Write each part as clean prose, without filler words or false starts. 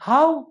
How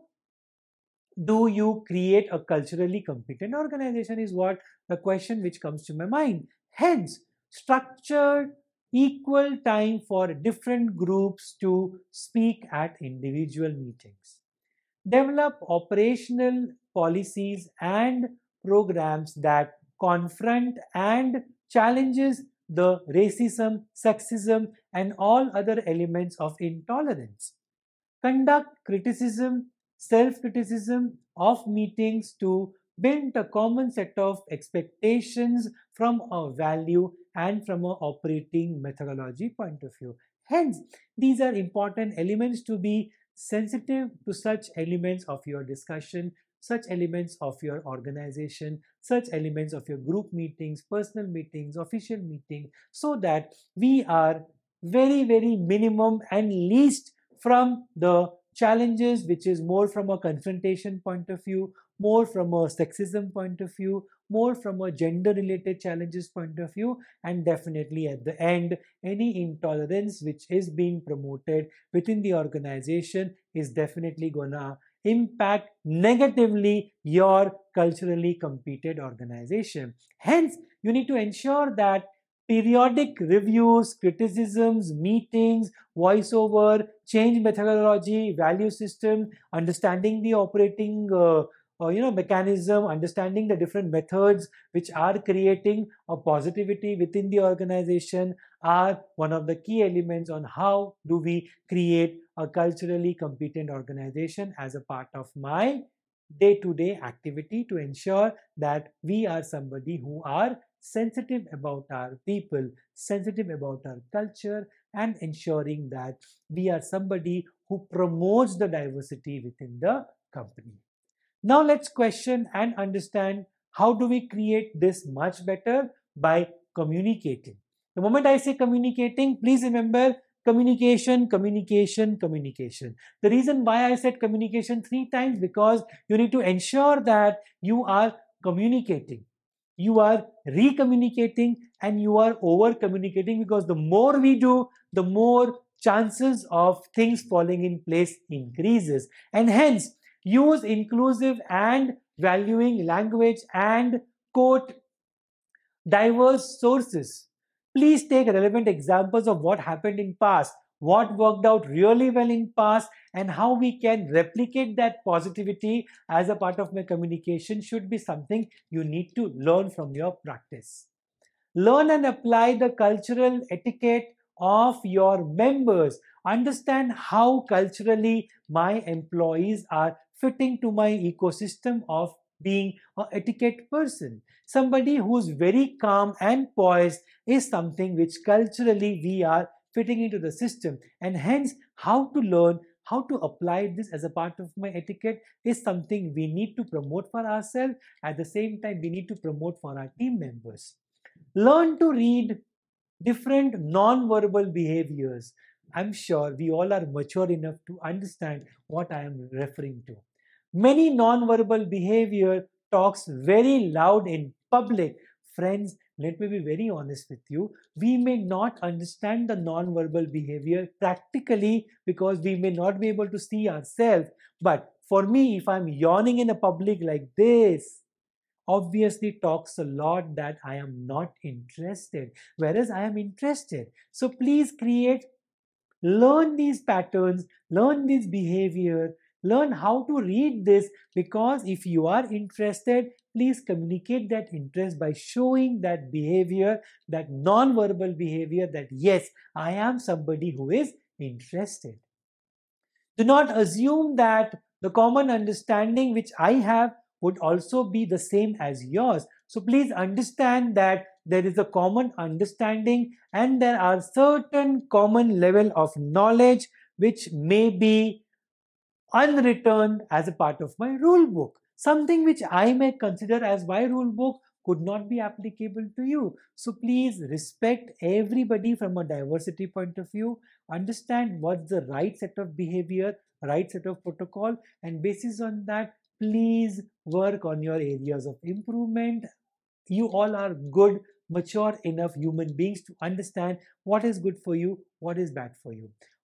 do you create a culturally competent organization is what the question which comes to my mind. Hence, structured equal time for different groups to speak at individual meetings. Develop operational policies and programs that confront and challenges the racism, sexism, and all other elements of intolerance. Conduct criticism, self criticism of meetings to build a common set of expectations from a value and from a operating methodology point of view. Hence, these are important elements to be sensitive to such elements of your discussion, such elements of your organization, such elements of your group meetings, personal meetings, official meetings, so that we are very minimum and least from the challenges, which is more from a confrontation point of view, more from a sexism point of view, more from a gender related challenges point of view, and definitely at the end, any intolerance which is being promoted within the organization is definitely gonna impact negatively your culturally competed organization. Hence, you need to ensure that periodic reviews, criticisms, meetings, voiceover, change methodology, value system, understanding the operating mechanism, understanding the different methods which are creating a positivity within the organization are one of the key elements on how do we create a culturally competent organization as a part of my day-to-day activity to ensure that we are somebody who are sensitive about our people, sensitive about our culture, and ensuring that we are somebody who promotes the diversity within the company. Now let's question and understand how do we create this much better by communicating. The moment I say communicating, please remember communication, communication, communication. The reason why I said communication three times because you need to ensure that you are communicating, you are recommunicating, and you are over communicating, because the more we do, the more chances of things falling in place increases. And hence, use inclusive and valuing language and quote diverse sources. Please take relevant examples of what happened in past, what worked out really well in past, and how we can replicate that positivity as a part of my communication should be something you need to learn from your practice. Learn and apply the cultural etiquette of your members. Understand how culturally my employees are fitting to my ecosystem of being an etiquette person. Somebody who's very calm and poised is something which culturally we are fitting into the system, and hence how to learn how to apply this as a part of my etiquette is something we need to promote for ourselves. At the same time, we need to promote for our team members. Learn to read different non-verbal behaviors. I'm sure we all are mature enough to understand what I am referring to. Many non-verbal behavior talks very loud in public. Friends, let me be very honest with you. We may not understand the non-verbal behavior practically because we may not be able to see ourselves. But for me, if I'm yawning in a public like this, obviously talks a lot that I am not interested, whereas I am interested. So please learn these patterns, learn this behavior, learn how to read this, because if you are interested, please communicate that interest by showing that behavior, that non-verbal behavior, that yes, I am somebody who is interested. Do not assume that the common understanding which I have would also be the same as yours. So please understand that there is a common understanding and there are certain common level of knowledge which may be unwritten as a part of my rule book. Something which I may consider as my rule book could not be applicable to you. So please respect everybody from a diversity point of view, understand what's the right set of behavior, right set of protocol, and basis on that, please work on your areas of improvement. You all are good, mature enough human beings to understand what is good for you, what is bad for you.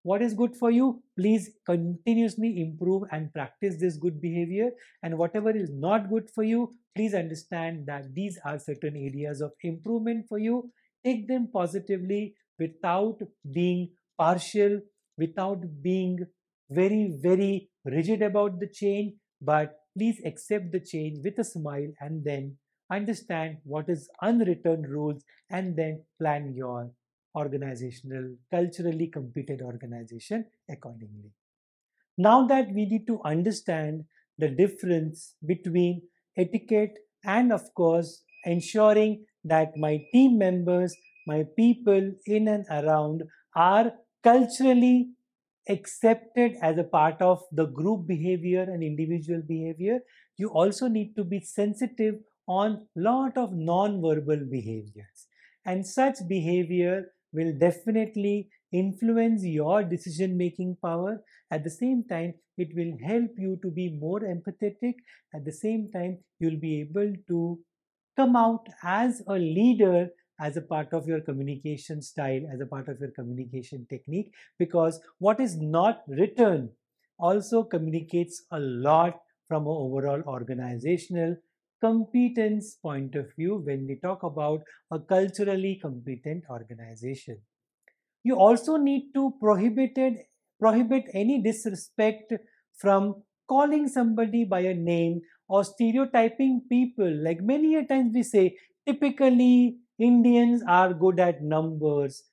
What is good for you? Please continuously improve and practice this good behavior. And whatever is not good for you, please understand that these are certain areas of improvement for you. Take them positively without being partial, without being very, very rigid about the change, but please accept the change with a smile and then understand what is unwritten rules and then plan your organizational, culturally competent organization accordingly. Now that we need to understand the difference between etiquette and, of course, ensuring that my team members, my people in and around are culturally accepted as a part of the group behavior and individual behavior, you also need to be sensitive on lot of non-verbal behaviors. And such behavior will definitely influence your decision making power. At the same time, it will help you to be more empathetic. At the same time, you'll be able to come out as a leader, as a part of your communication style, as a part of your communication technique, because what is not written also communicates a lot from an overall organizational competence point of view when we talk about a culturally competent organization. You also need to prohibit any disrespect from calling somebody by a name or stereotyping people. Like many a times we say, typically Indians are good at numbers,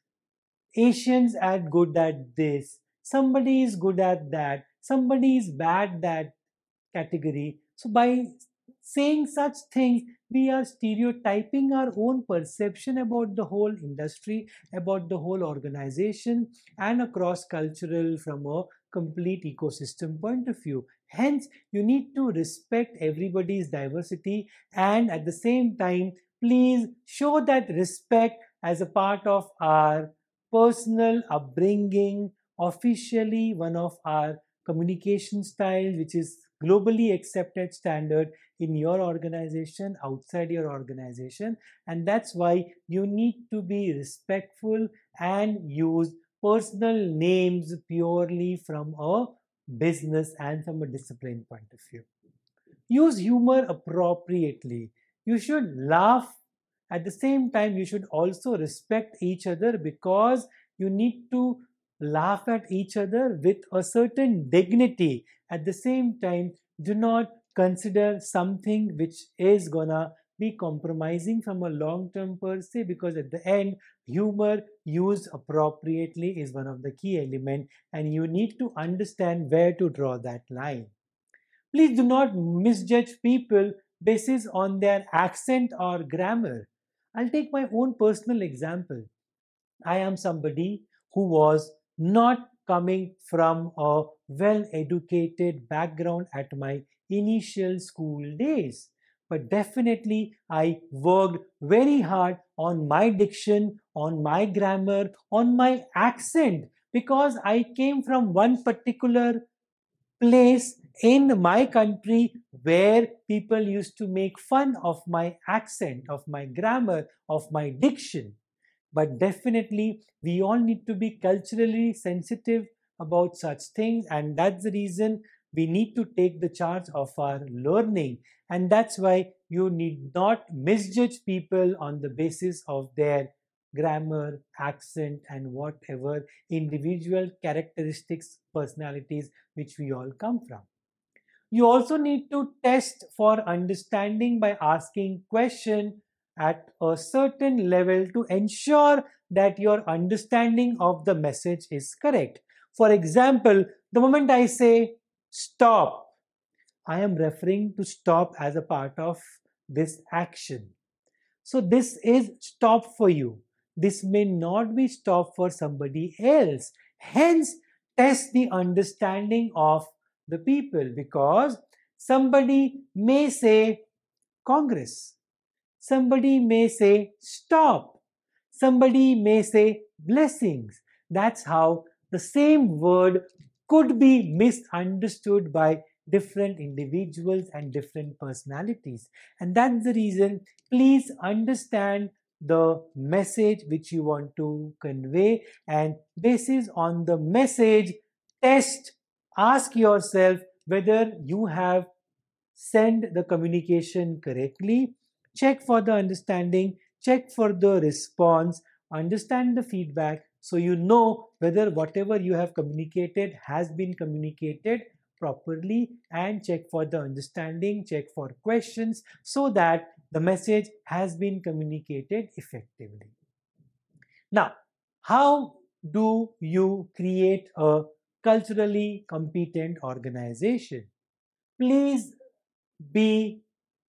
Asians are good at this, somebody is good at that, somebody is bad at category. So by saying such things, we are stereotyping our own perception about the whole industry, about the whole organization, and across cultural from a complete ecosystem point of view. Hence, you need to respect everybody's diversity and at the same time, please show that respect as a part of our personal upbringing, officially one of our communication style, which is globally accepted standard in your organization, outside your organization. And that's why you need to be respectful and use personal names purely from a business and from a discipline point of view. Use humor appropriately. You should laugh. At the same time, you should also respect each other, because you need to laugh at each other with a certain dignity. At the same time, do not consider something which is gonna be compromising from a long term per se, because at the end, humor used appropriately is one of the key elements, and you need to understand where to draw that line. Please do not misjudge people basis on their accent or grammar. I'll take my own personal example. I am somebody who was not coming from a well educated background at my initial school days. But definitely, I worked very hard on my diction, on my grammar, on my accent, because I came from one particular place in my country where people used to make fun of my accent, of my grammar, of my diction. But definitely, we all need to be culturally sensitive about such things, and that's the reason we need to take the charge of our learning. And that's why you need not misjudge people on the basis of their grammar, accent, and whatever individual characteristics, personalities which we all come from. You also need to test for understanding by asking question at a certain level to ensure that your understanding of the message is correct. For example, the moment I say stop, I am referring to stop as a part of this action. So this is stop for you. This may not be stop for somebody else. Hence, test the understanding of the people, because somebody may say Congress, somebody may say stop, somebody may say blessings. That's how the same word could be misunderstood by different individuals and different personalities. And that's the reason, please understand the message which you want to convey, and basis on the message, ask yourself whether you have sent the communication correctly, check for the understanding, check for the response, understand the feedback, so you know whether whatever you have communicated has been communicated properly, and check for the understanding, check for questions, so that the message has been communicated effectively. Now, how do you create a culturally competent organization? Please be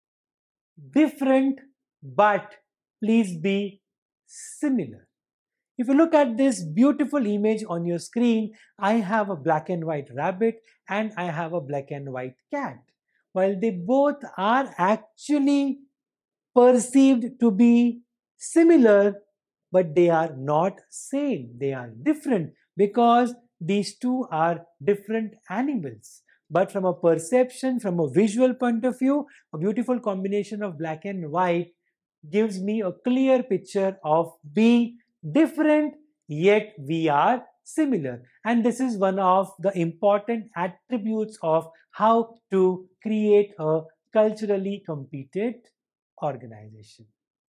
different, but please be similar. If you look at this beautiful image on your screen, I have a black and white rabbit and I have a black and white cat. While they both are actually perceived to be similar, but they are not same. They are different because these two are different animals. But from a perception, from a visual point of view, a beautiful combination of black and white gives me a clear picture of being different, yet we are similar. And this is one of the important attributes of how to create a culturally competent organization.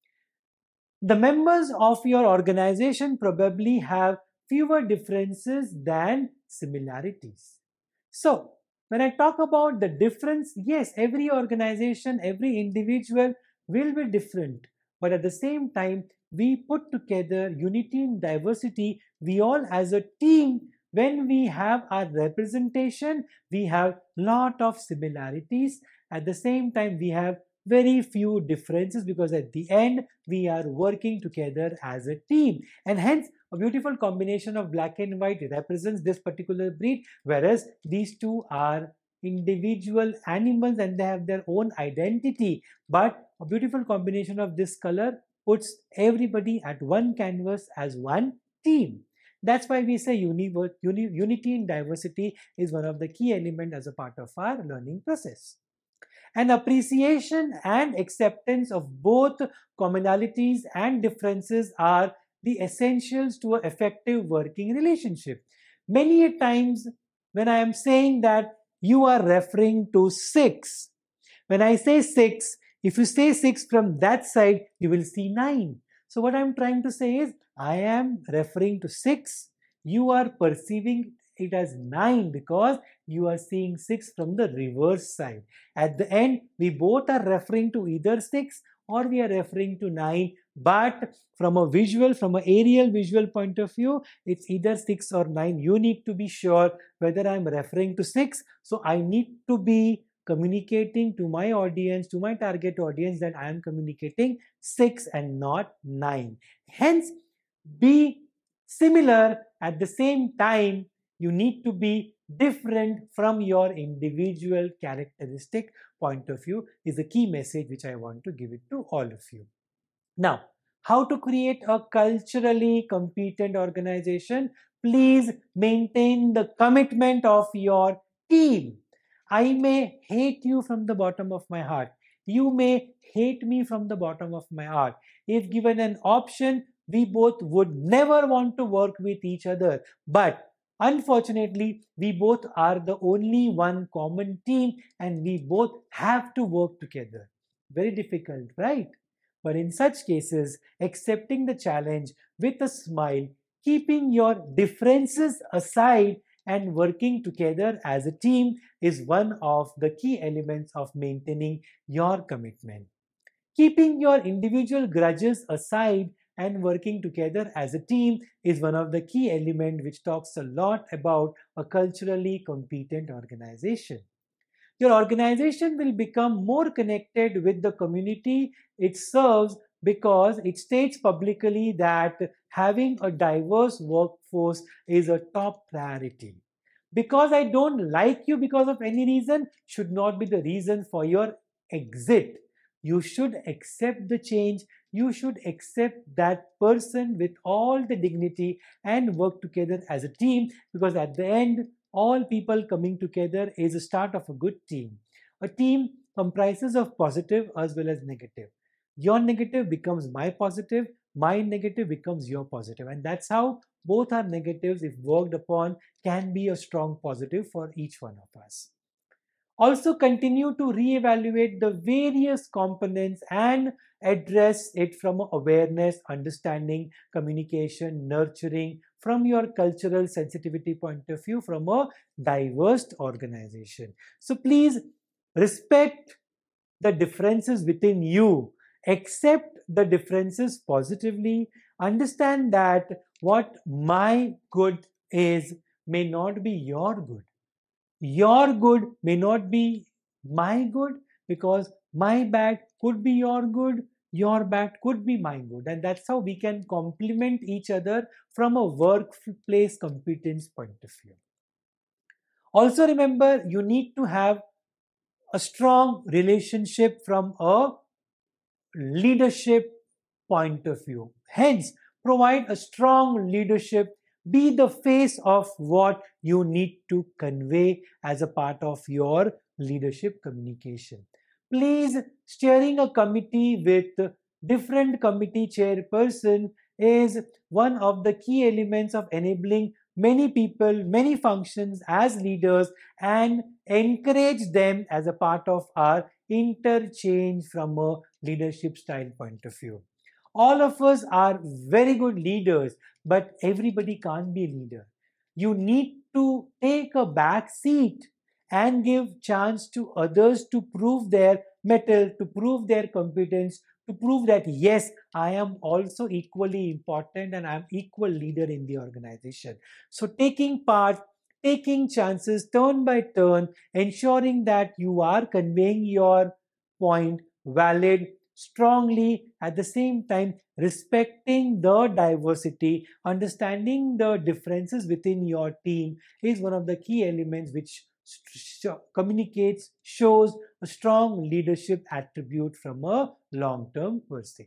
The members of your organization probably have fewer differences than similarities. So, when I talk about the difference, yes, every organization, every individual will be different, but at the same time, we put together unity in diversity. We all, as a team, when we have our representation, we have lot of similarities. At the same time, we have very few differences, because at the end we are working together as a team, and hence a beautiful combination of black and white represents this particular breed, whereas these two are individual animals and they have their own identity, but a beautiful combination of this color puts everybody at one canvas as one team. That's why we say unity in diversity is one of the key elements as a part of our learning process. An appreciation and acceptance of both commonalities and differences are the essentials to an effective working relationship. Many a times, when I am saying that, you are referring to 6. When I say 6, if you say 6 from that side, you will see 9. So what I'm trying to say is, I am referring to 6. You are perceiving it as 9 because you are seeing 6 from the reverse side. At the end, we both are referring to either 6 or we are referring to 9, but from a visual, from an aerial visual point of view, it's either 6 or 9. You need to be sure whether I'm referring to 6. So I need to be communicating to my audience, to my target audience, that I am communicating 6 and not 9. Hence, be similar. At the same time, you need to be different from your individual characteristic point of view is a key message which I want to give it to all of you. Now, how to create a culturally competent organization? Please maintain the commitment of your team. I may hate you from the bottom of my heart. You may hate me from the bottom of my heart. If given an option, we both would never want to work with each other. But unfortunately, we both are the only one common team and we both have to work together. Very difficult, right? But in such cases, accepting the challenge with a smile, keeping your differences aside, and working together as a team is one of the key elements of maintaining your commitment. Keeping your individual grudges aside and working together as a team is one of the key elements which talks a lot about a culturally competent organization. Your organization will become more connected with the community it serves because it states publicly that having a diverse workforce is a top priority. Because I don't like you because of any reason should not be the reason for your exit. You should accept the change. You should accept that person with all the dignity and work together as a team, because at the end, all people coming together is a start of a good team. A team comprises of positive as well as negative. Your negative becomes my positive, my negative becomes your positive. And that's how both our negatives, if worked upon, can be a strong positive for each one of us. Also continue to reevaluate the various components and address it from awareness, understanding, communication, nurturing, from your cultural sensitivity point of view, from a diverse organization. So please respect the differences within you, accept the differences positively, understand that what my good is may not be your good. Your good may not be my good, because my bad could be your good, your bad could be my good, and that's how we can complement each other from a workplace competence point of view. Also remember, you need to have a strong relationship from a leadership point of view. Hence, provide a strong leadership, be the face of what you need to convey as a part of your leadership communication. Please, steering a committee with different committee chairperson is one of the key elements of enabling many people, many functions as leaders, and encourage them as a part of our interchange from a leadership style point of view. All of us are very good leaders, but everybody can't be a leader. You need to take a back seat and give chance to others to prove their mettle, to prove their competence, to prove that yes, I am also equally important and I'm equal leader in the organization. So taking part, taking chances turn by turn, ensuring that you are conveying your point valid, strongly, at the same time respecting the diversity, understanding the differences within your team is one of the key elements which communicates, shows a strong leadership attribute from a long-term perspective.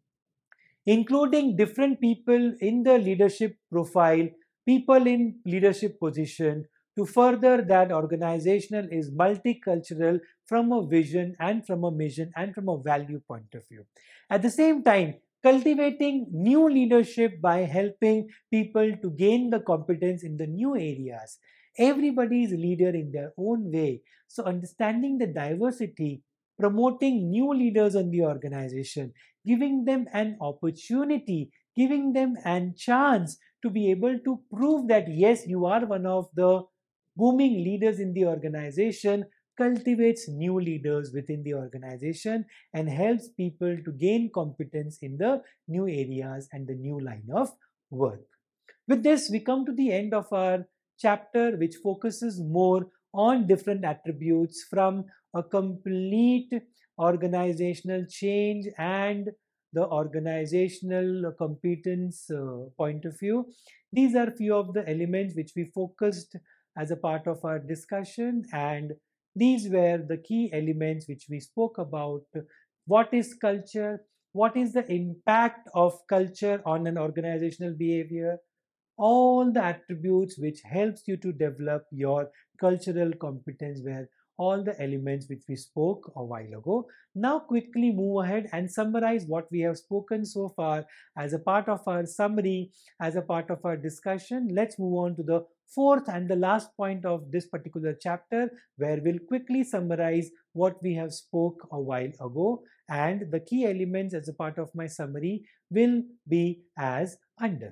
Including different people in the leadership profile, people in leadership position, to further that organizational is multicultural from a vision and from a mission and from a value point of view. At the same time, cultivating new leadership by helping people to gain the competence in the new areas. Everybody is a leader in their own way. So understanding the diversity, promoting new leaders in the organization, giving them an opportunity, giving them a chance to be able to prove that yes, you are one of the booming leaders in the organization, cultivates new leaders within the organization and helps people to gain competence in the new areas and the new line of work. With this, we come to the end of our chapter, which focuses more on different attributes from a complete organizational change and the organizational competence point of view. These are few of the elements which we focused as a part of our discussion, and these were the key elements which we spoke about. What is culture? What is the impact of culture on an organizational behavior? All the attributes which helps you to develop your cultural competence were all the elements which we spoke a while ago. Now quickly move ahead and summarize what we have spoken so far as a part of our summary, as a part of our discussion. Let's move on to the fourth and the last point of this particular chapter, where we'll quickly summarize what we have spoke a while ago, and the key elements as a part of my summary will be as under.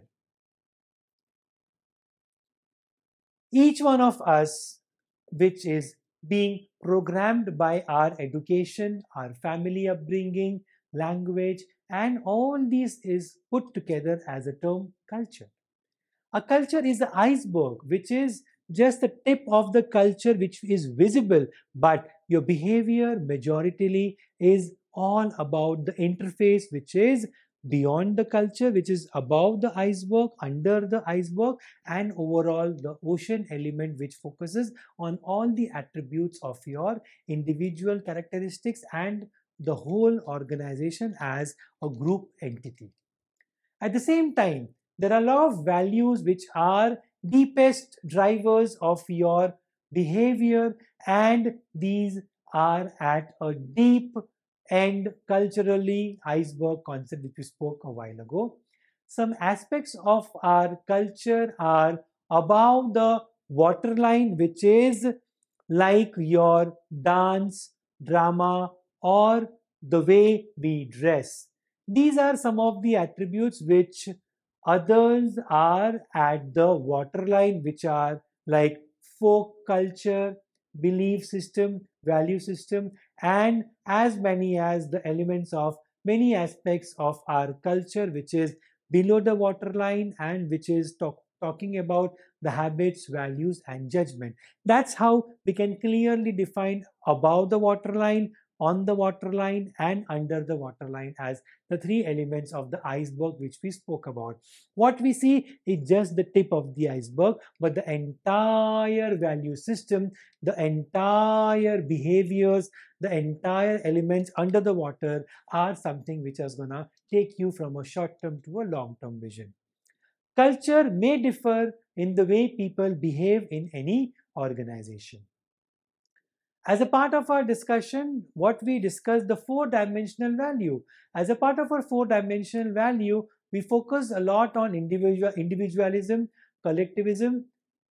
Each one of us, which is being programmed by our education, our family upbringing, language, and all these is put together as a term culture. A culture is the iceberg, which is just the tip of the culture which is visible, but your behavior majoritarily is all about the interface which is beyond the culture, which is above the iceberg, under the iceberg, and overall the ocean element which focuses on all the attributes of your individual characteristics and the whole organization as a group entity. At the same time, there are a lot of values which are deepest drivers of your behavior, and these are at a deep and culturally iceberg concept which we spoke a while ago. Some aspects of our culture are above the waterline, which is like your dance, drama, or the way we dress. These are some of the attributes which others are at the waterline, which are like folk culture, belief system, value system, and as many as the elements of many aspects of our culture, which is below the waterline and which is talking about the habits, values, and judgment. That's how we can clearly define above the waterline, on the waterline, and under the waterline as the three elements of the iceberg which we spoke about. What we see is just the tip of the iceberg, but the entire value system, the entire behaviors, the entire elements under the water are something which is gonna take you from a short term to a long term vision. Culture may differ in the way people behave in any organization. As a part of our discussion, what we discussed the four-dimensional value. As a part of our four-dimensional value, we focus a lot on individualism, collectivism,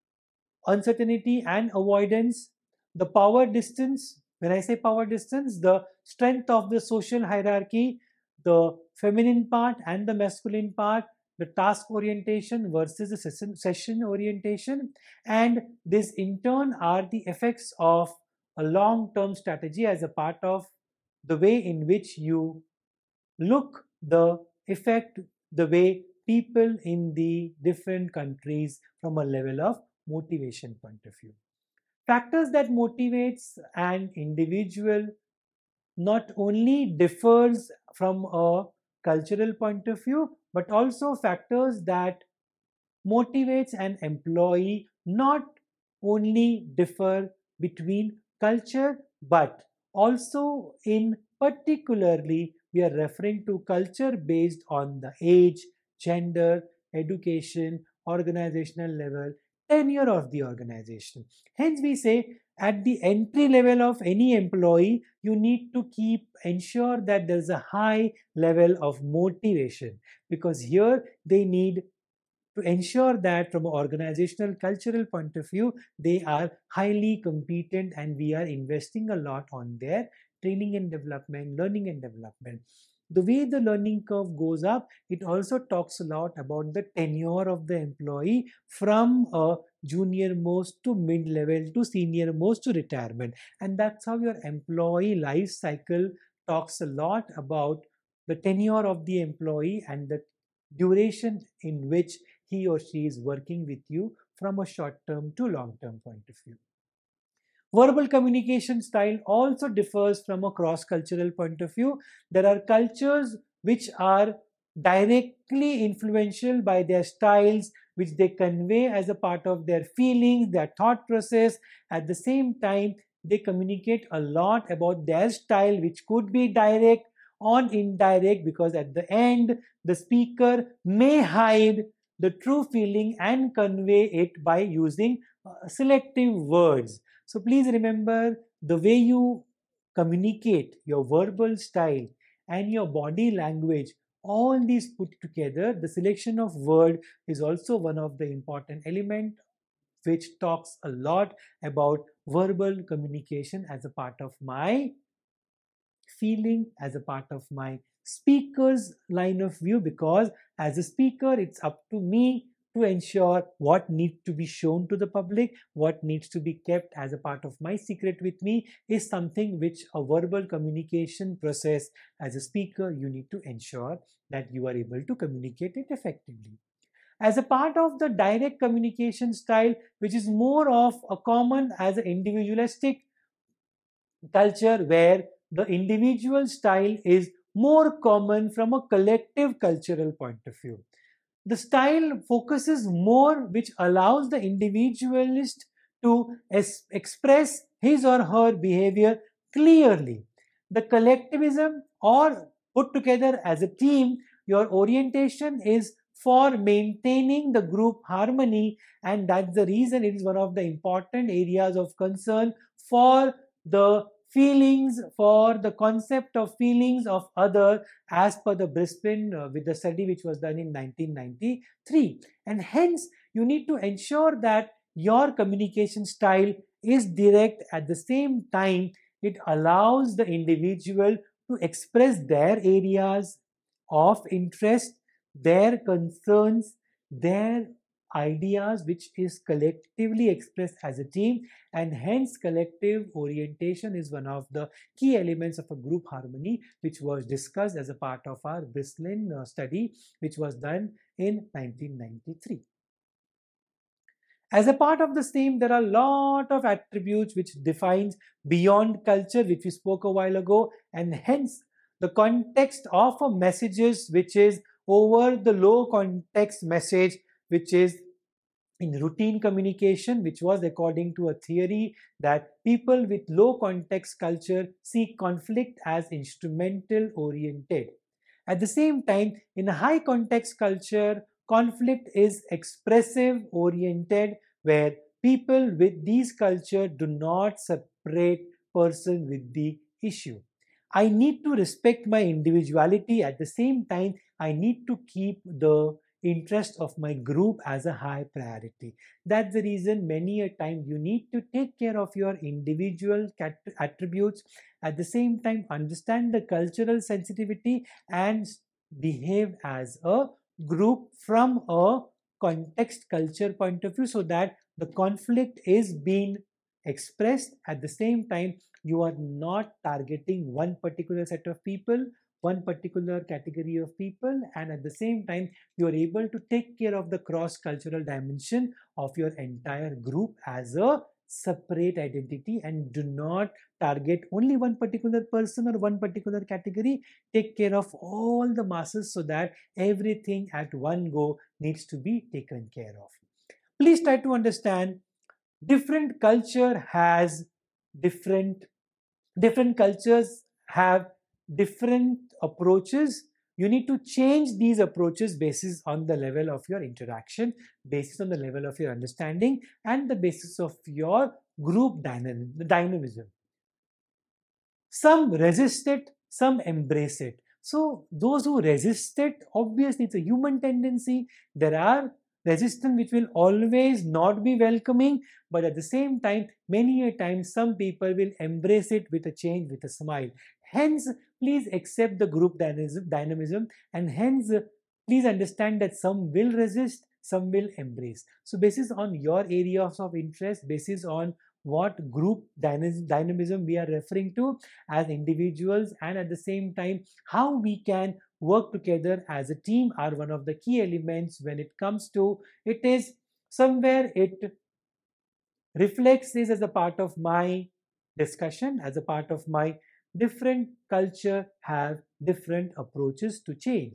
uncertainty and avoidance, the power distance. When I say power distance, the strength of the social hierarchy, the feminine part and the masculine part, the task orientation versus the session orientation, and this in turn are the effects of a long-term strategy as a part of the way in which you look the effect, the way people in the different countries from a level of motivation point of view. Factors that motivates an individual not only differs from a cultural point of view, but also factors that motivates an employee not only differ between culture, but also in particularly we are referring to culture based on the age, gender, education, organizational level, tenure of the organization. Hence we say at the entry level of any employee, you need to ensure that there's a high level of motivation, because here they need to ensure that from an organizational cultural point of view, they are highly competent and we are investing a lot on their training and development, learning and development. The way the learning curve goes up, it also talks a lot about the tenure of the employee from a junior most to mid level to senior most to retirement. And that's how your employee life cycle talks a lot about the tenure of the employee and the duration in which he or she is working with you from a short term to long term point of view. Verbal communication style also differs from a cross cultural point of view. There are cultures which are directly influential by their styles, which they convey as a part of their feelings, their thought process. At the same time, they communicate a lot about their style, which could be direct or indirect, because at the end, the speaker may hide the true feeling and convey it by using selective words. So please remember the way you communicate, your verbal style and your body language, all these put together, the selection of word is also one of the important element which talks a lot about verbal communication as a part of my feeling, as a part of my speaker's line of view, because as a speaker, it's up to me to ensure what needs to be shown to the public, what needs to be kept as a part of my secret with me is something which a verbal communication process as a speaker, you need to ensure that you are able to communicate it effectively. As a part of the direct communication style, which is more of a common as an individualistic culture where the individual style is more common from a collective cultural point of view. The style focuses more, which allows the individualist to express his or her behavior clearly. The collectivism, or put together as a team, your orientation is for maintaining the group harmony, and that's the reason it is one of the important areas of concern for the feelings, for the concept of feelings of other, as per the Brisbane with the study which was done in 1993. And hence you need to ensure that your communication style is direct. At the same time, it allows the individual to express their areas of interest, their concerns, their ideas, which is collectively expressed as a team. And hence collective orientation is one of the key elements of a group harmony, which was discussed as a part of our Brisbane study, which was done in 1993. As a part of the same, there are a lot of attributes which defines beyond culture, which we spoke a while ago, and hence the context of a messages which is over the low context message, which is in routine communication, which was according to a theory that people with low context culture see conflict as instrumental oriented. At the same time, in a high context culture, conflict is expressive oriented, where people with these culture do not separate person with the issue. I need to respect my individuality. At the same time, I need to keep the interest of my group as a high priority. That's the reason many a time you need to take care of your individual attributes, at the same time understand the cultural sensitivity and behave as a group from a context culture point of view, so that the conflict is being expressed. At the same time, you are not targeting one particular set of people, one particular category of people, and at the same time you are able to take care of the cross cultural dimension of your entire group as a separate identity, and do not target only one particular person or one particular category. Take care of all the masses, so that everything at one go needs to be taken care of. Please try to understand, different culture has different cultures have different approaches. You need to change these approaches basis on the level of your interaction, basis on the level of your understanding, and the basis of your group dynamism. Some resist it, some embrace it. So those who resist it, obviously it's a human tendency. There are resistance which will always not be welcoming, but at the same time, many a time some people will embrace it with a change, with a smile. Hence, please accept the group dynamism, and hence please understand that some will resist, some will embrace. So basis on your areas of interest, basis on what group dynamism we are referring to as individuals, and at the same time how we can work together as a team, are one of the key elements when it comes to it. Is somewhere it reflects this as a part of my discussion, as a part of my different culture have different approaches to change.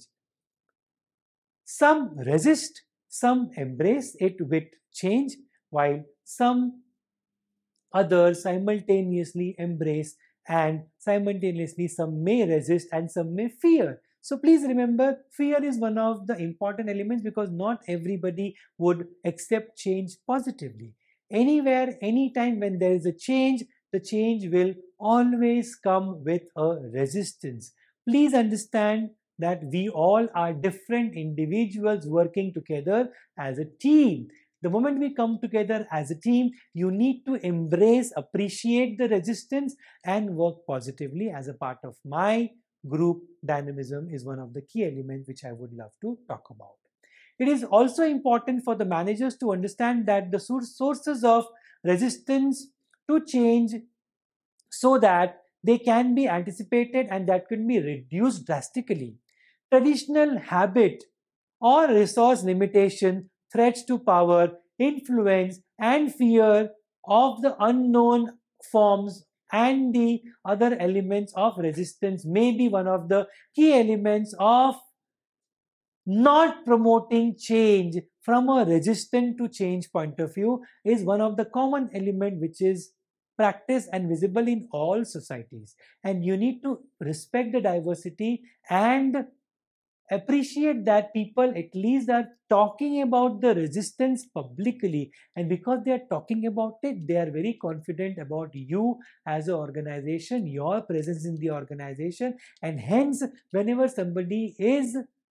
Some resist, some embrace it with change, while some others simultaneously embrace, and simultaneously some may resist and some may fear. So please remember, fear is one of the important elements, because not everybody would accept change positively. Anywhere, anytime when there is a change, the change will always come with a resistance. Please understand that we all are different individuals working together as a team. The moment we come together as a team, you need to embrace, appreciate the resistance, and work positively. As a part of my group dynamism is one of the key elements which I would love to talk about. It is also important for the managers to understand that the sources of resistance to change, so that they can be anticipated and that can be reduced drastically. Traditional habit or resource limitation, threats to power, influence, and fear of the unknown forms and the other elements of resistance may be one of the key elements of not promoting change. From a resistant to change point of view, is one of the common element which is practiced and visible in all societies. And you need to respect the diversity and appreciate that people at least are talking about the resistance publicly, and because they are talking about it, they are very confident about you as an organization, your presence in the organization, and hence whenever somebody is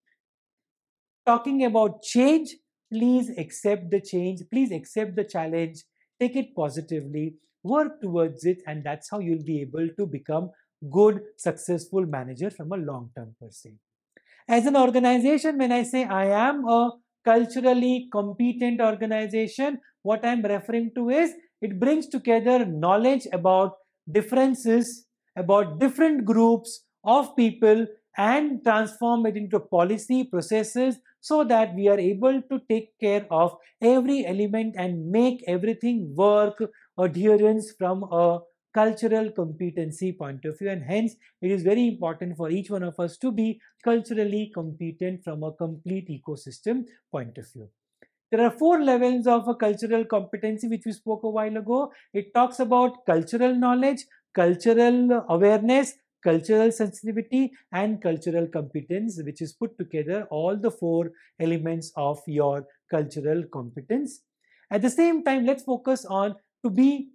talking about change, please accept the change, please accept the challenge, take it positively, work towards it, and that's how you'll be able to become good successful manager from a long term perspective. As an organization, when I say I am a culturally competent organization, what I'm referring to is it brings together knowledge about differences, about different groups of people, and transform it into policy processes so that we are able to take care of every element and make everything work, adherence from a cultural competency point of view. And hence it is very important for each one of us to be culturally competent from a complete ecosystem point of view. There are four levels of a cultural competency which we spoke a while ago. It talks about cultural knowledge, cultural awareness, cultural sensitivity, and cultural competence, which is put together all the four elements of your cultural competence. At the same time, let's focus on to be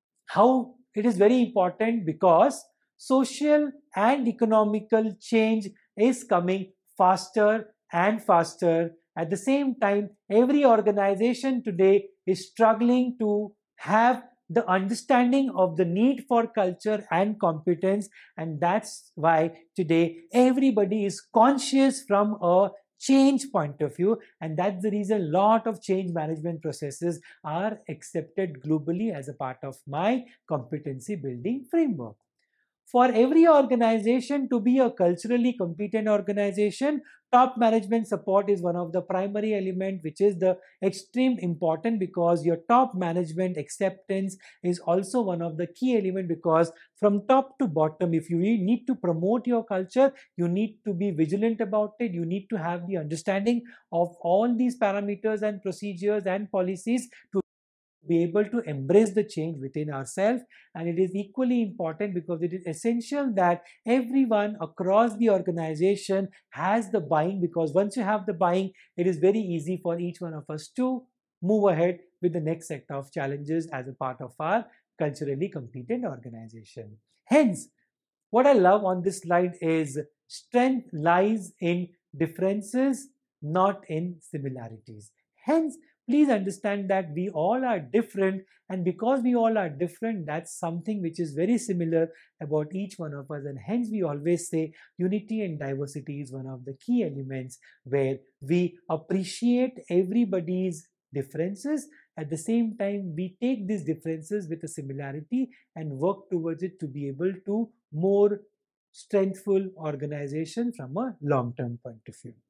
how it is very important, because social and economical change is coming faster and faster. At the same time, every organization today is struggling to have the understanding of the need for culture and competence, and that's why today everybody is conscious from a change point of view, and that's the reason a lot of change management processes are accepted globally as a part of my competency building framework. For every organization to be a culturally competent organization, top management support is one of the primary element, which is the extreme important, because your top management acceptance is also one of the key element, because from top to bottom, if you need to promote your culture, you need to be vigilant about it, you need to have the understanding of all these parameters and procedures and policies to be able to embrace the change within ourselves. And it is equally important because it is essential that everyone across the organization has the buying, because once you have the buying, it is very easy for each one of us to move ahead with the next set of challenges as a part of our culturally competent organization. Hence, what I love on this slide is strength lies in differences, not in similarities. Hence, please understand that we all are different, and because we all are different, that's something which is very similar about each one of us. And hence, we always say unity and diversity is one of the key elements where we appreciate everybody's differences. At the same time, we take these differences with a similarity and work towards it to be able to more strengthful organization from a long-term point of view.